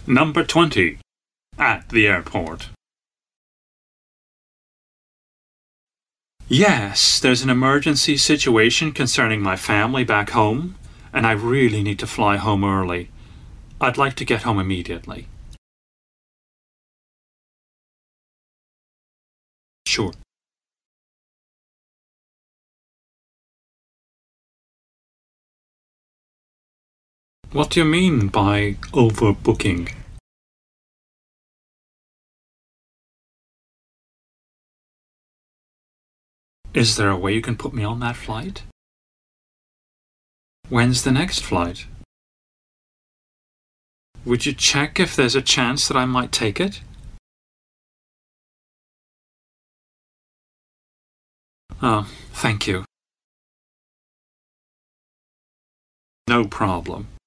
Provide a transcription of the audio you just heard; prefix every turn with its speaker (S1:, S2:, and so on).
S1: Number 20. At the airport. Yes, there's an emergency situation concerning my family back home, and I really need to fly home early. I'd like to get home immediately. Sure. What do you mean by overbooking? Is there a way you can put me on that flight? When's the next flight? Would you check if there's a chance that I might take it? Oh, thank you. No problem.